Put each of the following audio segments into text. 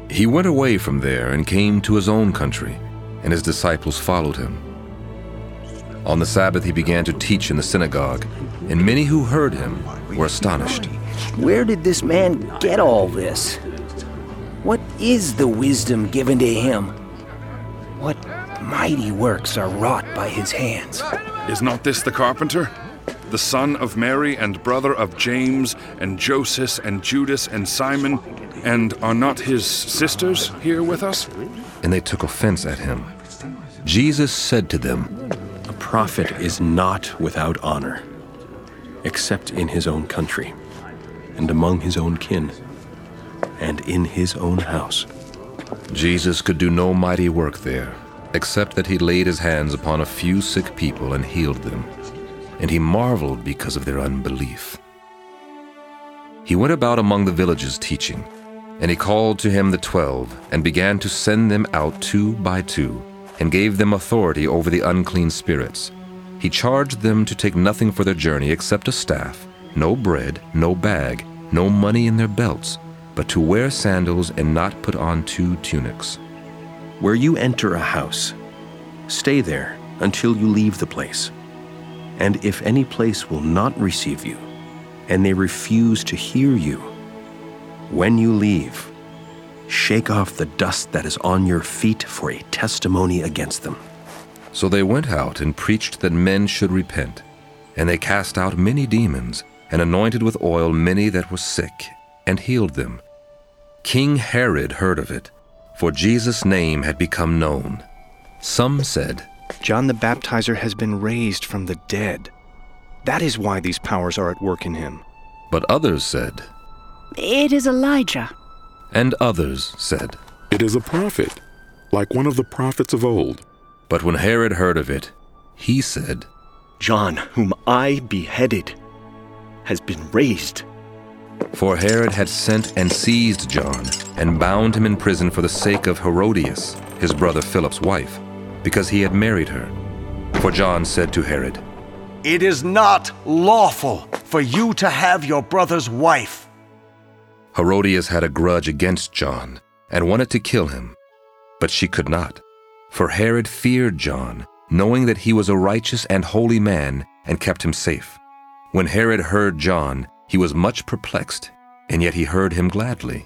He went away from there and came to his own country, and his disciples followed him. On the Sabbath he began to teach in the synagogue, and many who heard him were astonished. Where did this man get all this? What is the wisdom given to him? What mighty works are wrought by his hands? Is not this the carpenter, the son of Mary and brother of James and Joseph and Judas and Simon? And are not his sisters here with us? And they took offense at him. Jesus said to them, A prophet is not without honor, except in his own country, and among his own kin, and in his own house. Jesus could do no mighty work there, except that he laid his hands upon a few sick people and healed them. And he marveled because of their unbelief. He went about among the villages teaching, and he called to him the 12, and began to send them out 2 by 2, and gave them authority over the unclean spirits. He charged them to take nothing for their journey except a staff, no bread, no bag, no money in their belts, but to wear sandals and not put on 2 tunics. Where you enter a house, stay there until you leave the place. And if any place will not receive you, and they refuse to hear you, when you leave, shake off the dust that is on your feet for a testimony against them. So they went out and preached that men should repent. And they cast out many demons, and anointed with oil many that were sick, and healed them. King Herod heard of it, for Jesus' name had become known. Some said, John the Baptizer has been raised from the dead. That is why these powers are at work in him. But others said, It is Elijah. And others said, It is a prophet, like one of the prophets of old. But when Herod heard of it, he said, John, whom I beheaded, has been raised. For Herod had sent and seized John, and bound him in prison for the sake of Herodias, his brother Philip's wife, because he had married her. For John said to Herod, It is not lawful for you to have your brother's wife. Herodias had a grudge against John, and wanted to kill him. But she could not, for Herod feared John, knowing that he was a righteous and holy man, and kept him safe. When Herod heard John, he was much perplexed, and yet he heard him gladly.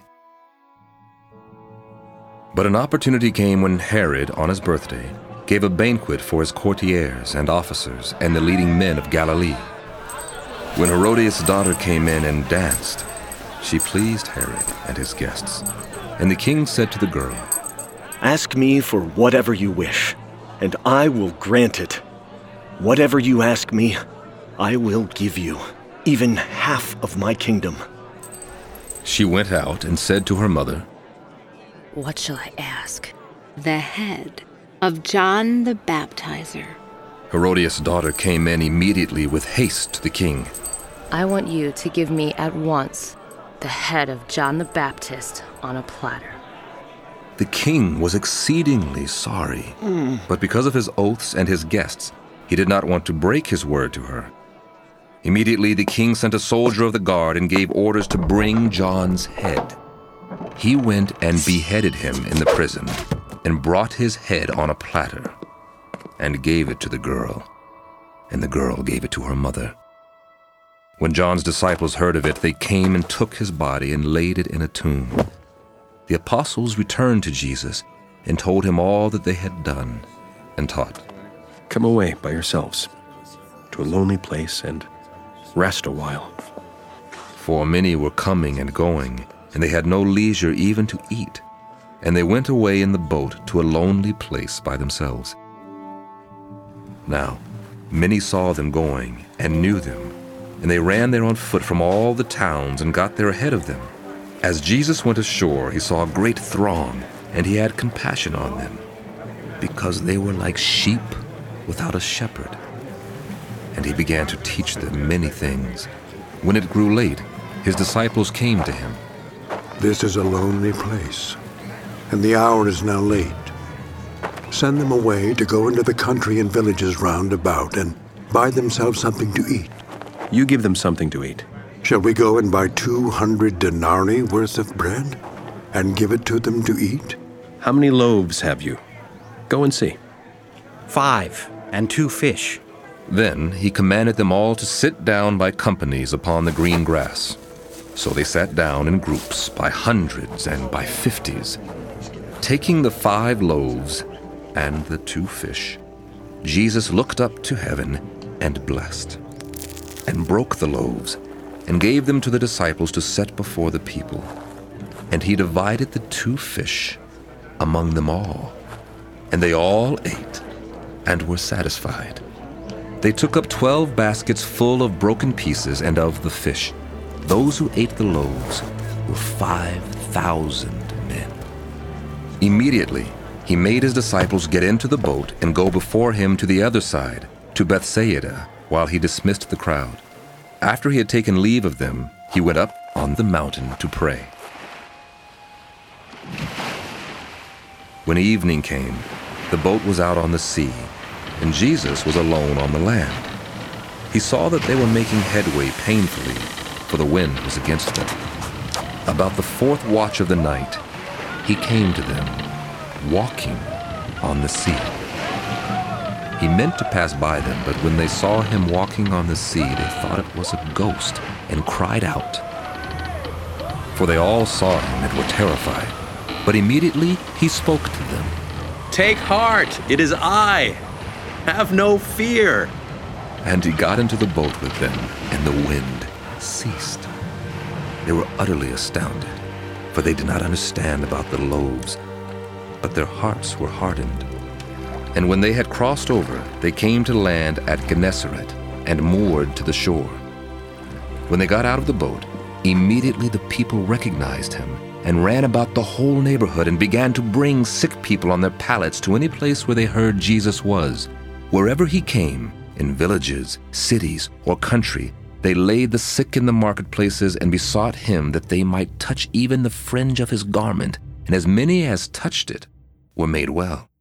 But an opportunity came when Herod, on his birthday, gave a banquet for his courtiers and officers and the leading men of Galilee. When Herodias' daughter came in and danced, she pleased Herod and his guests. And the king said to the girl, Ask me for whatever you wish, and I will grant it. Whatever you ask me, I will give you, even half of my kingdom. She went out and said to her mother, What shall I ask? The head of John the Baptizer. Herodias' daughter came in immediately with haste to the king. I want you to give me at once the head of John the Baptist on a platter. The king was exceedingly sorry, but because of his oaths and his guests, he did not want to break his word to her. Immediately the king sent a soldier of the guard and gave orders to bring John's head. He went and beheaded him in the prison, and brought his head on a platter, and gave it to the girl, and the girl gave it to her mother. When John's disciples heard of it, they came and took his body and laid it in a tomb. The apostles returned to Jesus and told him all that they had done and taught. Come away by yourselves to a lonely place and rest a while. For many were coming and going, and they had no leisure even to eat. And they went away in the boat to a lonely place by themselves. Now, many saw them going and knew them, and they ran there on foot from all the towns and got there ahead of them. As Jesus went ashore, he saw a great throng, and he had compassion on them, because they were like sheep without a shepherd. And he began to teach them many things. When it grew late, his disciples came to him. This is a lonely place, and the hour is now late. Send them away to go into the country and villages round about and buy themselves something to eat. You give them something to eat. Shall we go and buy 200 denarii worth of bread and give it to them to eat? How many loaves have you? Go and see. 5, and 2 fish. Then he commanded them all to sit down by companies upon the green grass. So they sat down in groups by hundreds and by 50s. Taking the 5 loaves and the 2 fish, Jesus looked up to heaven and blessed, and broke the loaves, and gave them to the disciples to set before the people. And he divided the 2 fish among them all. And they all ate and were satisfied. They took up 12 baskets full of broken pieces and of the fish. Those who ate the loaves were 5,000 men. Immediately, he made his disciples get into the boat and go before him to the other side, to Bethsaida, while he dismissed the crowd. After he had taken leave of them, he went up on the mountain to pray. When evening came, the boat was out on the sea, and Jesus was alone on the land. He saw that they were making headway painfully, for the wind was against them. About the 4th watch of the night, he came to them, walking on the sea. He meant to pass by them, but when they saw him walking on the sea, they thought it was a ghost and cried out. For they all saw him and were terrified. But immediately he spoke to them. Take heart, it is I. Have no fear. And he got into the boat with them, and the wind ceased. They were utterly astounded, for they did not understand about the loaves, but their hearts were hardened. And when they had crossed over, they came to land at Gennesaret and moored to the shore. When they got out of the boat, immediately the people recognized him and ran about the whole neighborhood and began to bring sick people on their pallets to any place where they heard Jesus was. Wherever he came, in villages, cities, or country, they laid the sick in the marketplaces and besought him that they might touch even the fringe of his garment, and as many as touched it were made well.